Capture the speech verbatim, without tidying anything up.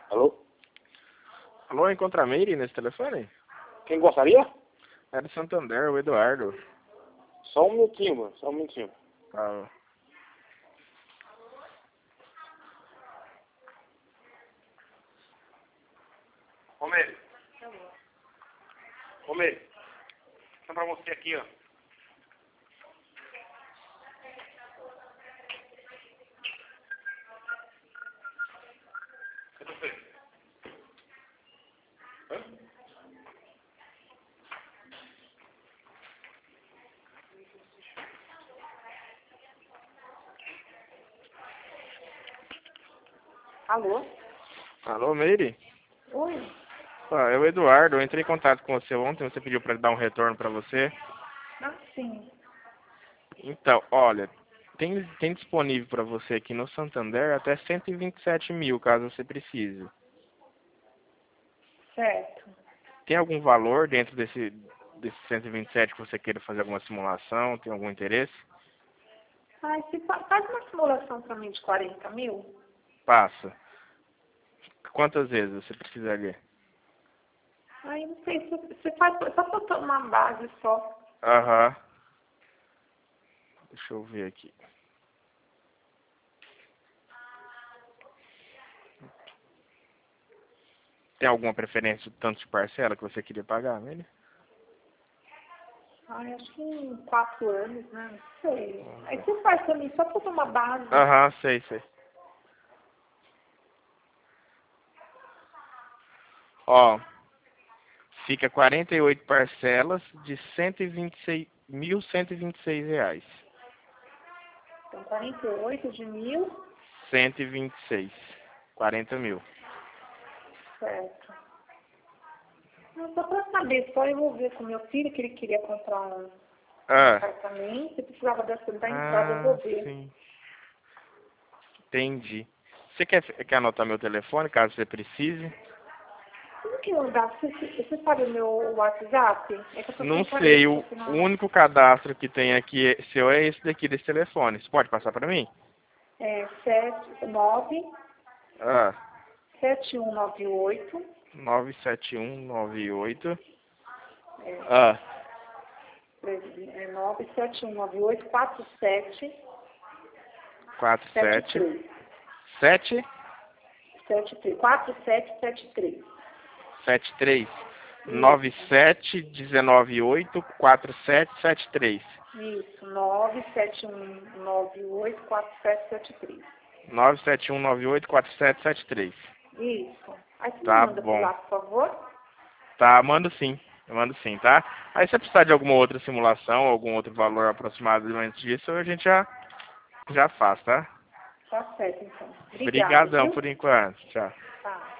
Alô? Alô, encontra a Meire nesse telefone? Quem gostaria? É do Santander, o Eduardo. Só um minutinho, mano. Só um minutinho. Tá. Ô, Meire. Ô, Meire. Tá pra você aqui, ó. Cadê você? Hã? Alô? Alô, Meire? Oi? Ah, é o Eduardo. Eu entrei em contato com você ontem, você pediu pra dar um retorno pra você. Ah, sim. Então, olha, tem, tem disponível pra você aqui no Santander até cento e vinte e sete mil, caso você precise. Certo. Tem algum valor dentro desse, desse cento e vinte e sete que você queira fazer alguma simulação? Tem algum interesse? Ai, se fa- faz uma simulação pra mim de quarenta mil? Passa. Quantas vezes você precisaria? Ai, não sei, se você faz só pra uma base só. Aham. Deixa eu ver aqui. Tem alguma preferência do tanto de parcela que você queria pagar nele? Ai, acho que em quatro anos, né? Não sei. Aí você faz pra mim só pra uma base. Aham, sei, sei. Ó, fica quarenta e oito parcelas de cento e vinte e seis mil cento e vinte e seis reais. Então, quarenta e oito de mil, cento e vinte e seis. quarenta mil. certo. Não, só pra saber, só eu vou ver com meu filho que ele queria comprar um, um Ah. apartamento, eu precisava dessa da entrada, eu vou Ah, ver. sim. Entendi. Você quer, quer anotar meu telefone, caso você precise? Como que eu dá? Você, você sabe o meu WhatsApp? É que eu tô Não sem sei, o, aqui o na... único cadastro que tem aqui é- seu é esse daqui desse telefone. Você pode passar pra mim? É sete nove Ah, sete um nove oito nove sete um nove oito. é, Ah, é nove sete um nove oito quatro sete quatro sete sete três sete sete três quatro sete sete três. sete três nove sete dezenove oito quatro sete sete três. Isso, nove sete um nove oito quatro sete sete três. nove sete um nove oito quatro sete sete três. Isso. Aí você me Tá manda por bom. lá, por favor. Tá, mando sim. Eu mando sim, tá? Aí se você precisar de alguma outra simulação, algum outro valor aproximadamente disso, a gente já, já faz, tá? Tá certo, então. Obrigada, Obrigadão viu? por enquanto. Tchau. Tá.